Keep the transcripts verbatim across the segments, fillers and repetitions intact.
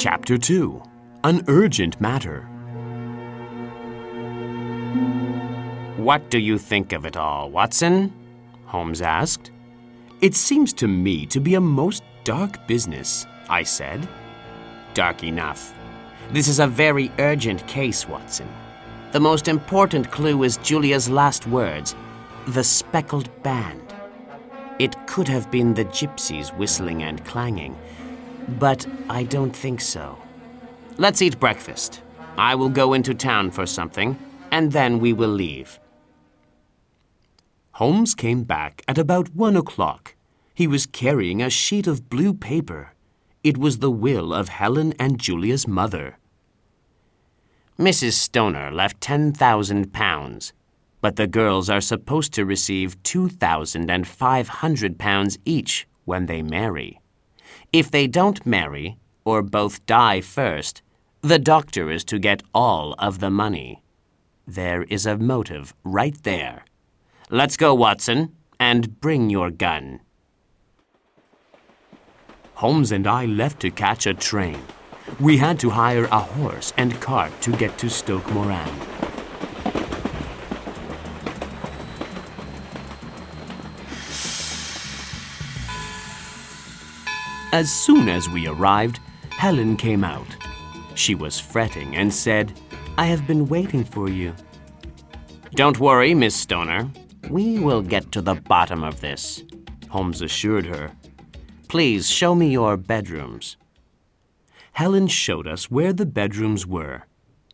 Chapter two. An Urgent Matter. "What do you think of it all, Watson?" Holmes asked. "It seems to me to be a most dark business," I said. "Dark enough. This is a very urgent case, Watson. The most important clue is Julia's last words, the speckled band. It could have been the gypsies whistling and clanging, but I don't think so. Let's eat breakfast. I will go into town for something, and then we will leave." Holmes came back at about one o'clock. He was carrying a sheet of blue paper. It was the will of Helen and Julia's mother. "Missus Stoner left ten thousand pounds, but the girls are supposed to receive two thousand five hundred pounds each when they marry. If they don't marry, or both die first, the doctor is to get all of the money. There is a motive right there. Let's go, Watson, and bring your gun." Holmes and I left to catch a train. We had to hire a horse and cart to get to Stoke Moran. As soon as we arrived, Helen came out. She was fretting and said, "I have been waiting for you." "Don't worry, Miss Stoner. We will get to the bottom of this," Holmes assured her. "Please show me your bedrooms." Helen showed us where the bedrooms were.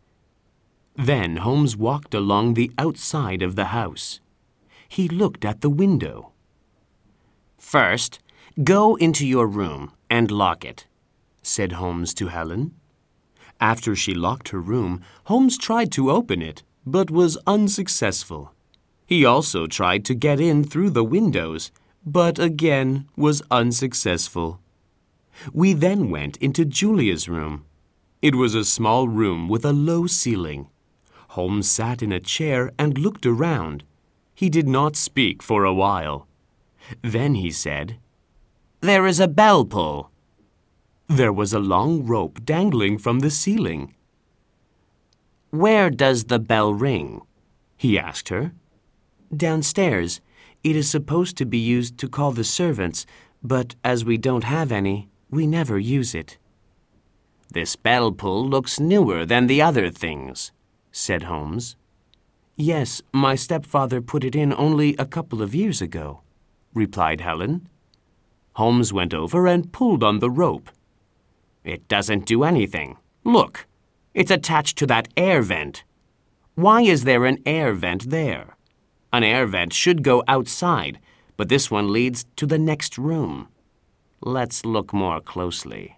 Then Holmes walked along the outside of the house. He looked at the window. "First, go into your room and lock it," said Holmes to Helen. After she locked her room, Holmes tried to open it, but was unsuccessful. He also tried to get in through the windows, but again was unsuccessful. We then went into Julia's room. It was a small room with a low ceiling. Holmes sat in a chair and looked around. He did not speak for a while. Then he said, "There is a bell pull." There was a long rope dangling from the ceiling. "Where does the bell ring?" he asked her. "Downstairs. It is supposed to be used to call the servants, but as we don't have any, we never use it." "This bell pull looks newer than the other things," said Holmes. "Yes, my stepfather put it in only a couple of years ago," replied Helen. Holmes went over and pulled on the rope. "It doesn't do anything. Look, it's attached to that air vent. Why is there an air vent there? An air vent should go outside, but this one leads to the next room. Let's look more closely."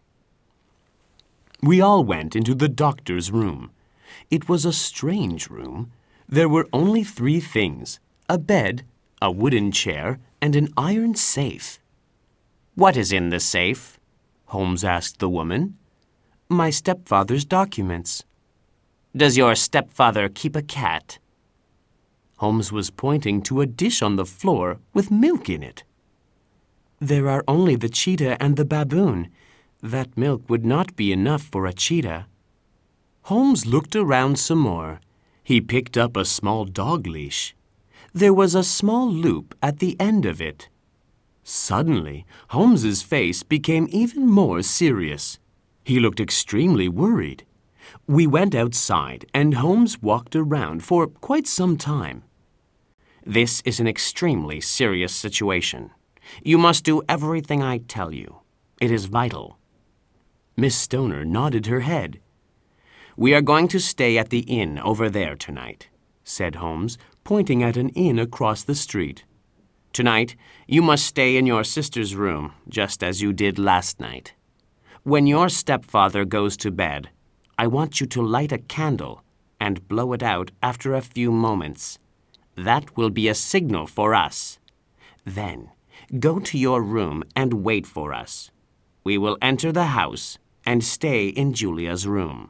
We all went into the doctor's room. It was a strange room. There were only three things: a bed, a wooden chair, and an iron safe. "What is in the safe?" Holmes asked the woman. "My stepfather's documents." "Does your stepfather keep a cat?" Holmes was pointing to a dish on the floor with milk in it. "There are only the cheetah and the baboon. That milk would not be enough for a cheetah." Holmes looked around some more. He picked up a small dog leash. There was a small loop at the end of it. Suddenly, Holmes's face became even more serious. He looked extremely worried. We went outside, and Holmes walked around for quite some time. "This is an extremely serious situation. You must do everything I tell you. It is vital." Miss Stoner nodded her head. "We are going to stay at the inn over there tonight," said Holmes, pointing at an inn across the street. "Tonight, you must stay in your sister's room, just as you did last night. When your stepfather goes to bed, I want you to light a candle and blow it out after a few moments. That will be a signal for us. Then, go to your room and wait for us. We will enter the house and stay in Julia's room."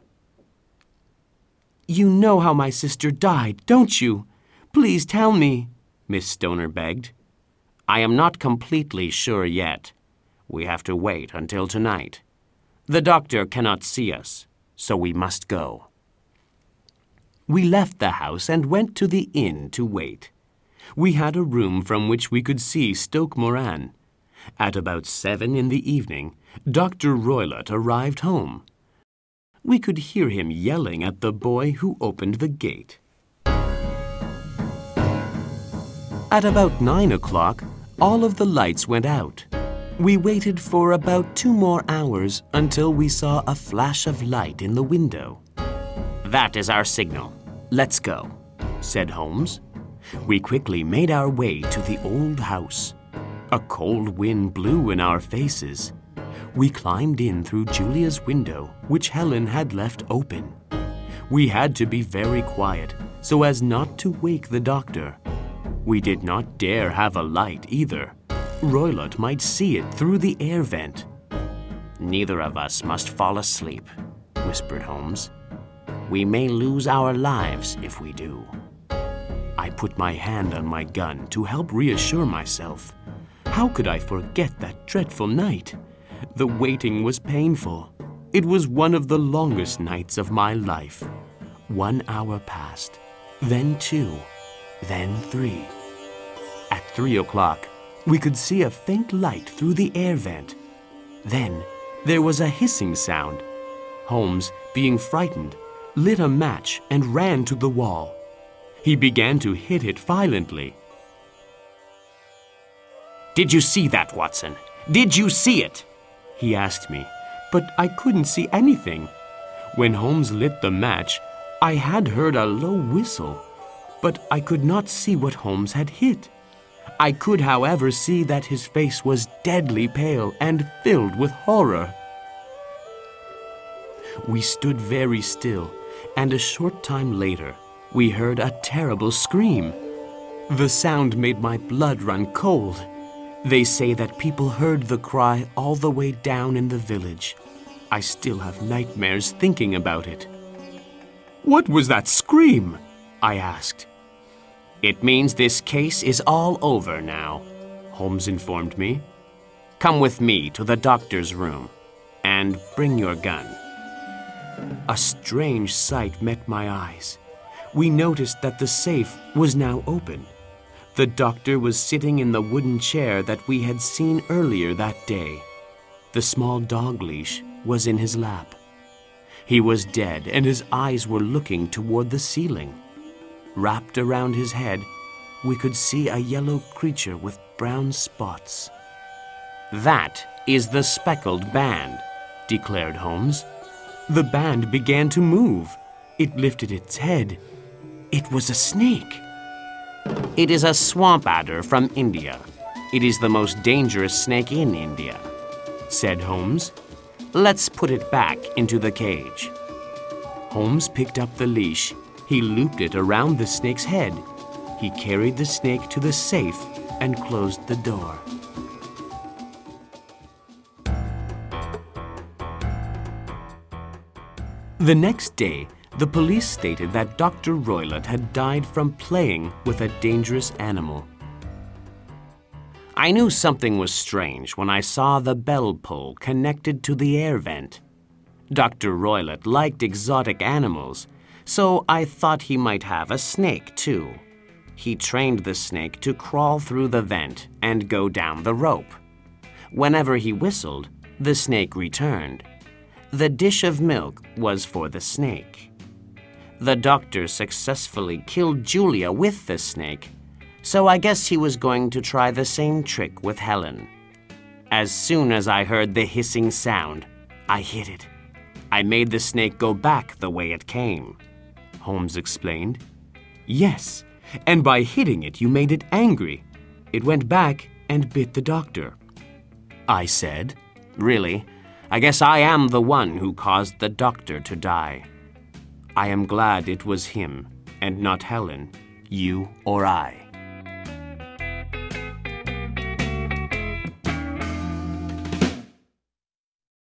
"You know how my sister died, don't you? Please tell me," Miss Stoner begged. "I am not completely sure yet. We have to wait until tonight. The doctor cannot see us, so we must go." We left the house and went to the inn to wait. We had a room from which we could see Stoke Moran. At about seven in the evening, Doctor Roylott arrived home. We could hear him yelling at the boy who opened the gate. At about nine o'clock, all of the lights went out. We waited for about two more hours until we saw a flash of light in the window. "That is our signal. Let's go," said Holmes. We quickly made our way to the old house. A cold wind blew in our faces. We climbed in through Julia's window, which Helen had left open. We had to be very quiet so as not to wake the doctor. We did not dare have a light either. Roylott might see it through the air vent. "Neither of us must fall asleep," whispered Holmes. "We may lose our lives if we do." I put my hand on my gun to help reassure myself. How could I forget that dreadful night? The waiting was painful. It was one of the longest nights of my life. One hour passed, then two, then three. At three o'clock, we could see a faint light through the air vent. Then there was a hissing sound. Holmes, being frightened, lit a match and ran to the wall. He began to hit it violently. "Did you see that, Watson? Did you see it?" he asked me, but I couldn't see anything. When Holmes lit the match, I had heard a low whistle, but I could not see what Holmes had hit. I could, however, see that his face was deadly pale and filled with horror. We stood very still, and a short time later, we heard a terrible scream. The sound made my blood run cold. They say that people heard the cry all the way down in the village. I still have nightmares thinking about it. "What was that scream?" I asked. "It means this case is all over now," Holmes informed me. "Come with me to the doctor's room and bring your gun." A strange sight met my eyes. We noticed that the safe was now open. The doctor was sitting in the wooden chair that we had seen earlier that day. The small dog leash was in his lap. He was dead, and his eyes were looking toward the ceiling. Wrapped around his head, we could see a yellow creature with brown spots. "That is the speckled band," declared Holmes. The band began to move. It lifted its head. It was a snake. "It is a swamp adder from India. It is the most dangerous snake in India," said Holmes. "Let's put it back into the cage." Holmes picked up the leash. He looped it around the snake's head. He carried the snake to the safe and closed the door. The next day, the police stated that Doctor Roylott had died from playing with a dangerous animal. "I knew something was strange when I saw the bell pull connected to the air vent. Doctor Roylott liked exotic animals, so I thought he might have a snake too. He trained the snake to crawl through the vent and go down the rope. Whenever he whistled, the snake returned. The dish of milk was for the snake. The doctor successfully killed Julia with the snake, so I guess he was going to try the same trick with Helen. As soon as I heard the hissing sound, I hit it. I made the snake go back the way it came," Holmes explained. "Yes, and by hitting it you made it angry. It went back and bit the doctor," I said. "Really? I guess I am the one who caused the doctor to die. I am glad it was him and not Helen, you or I."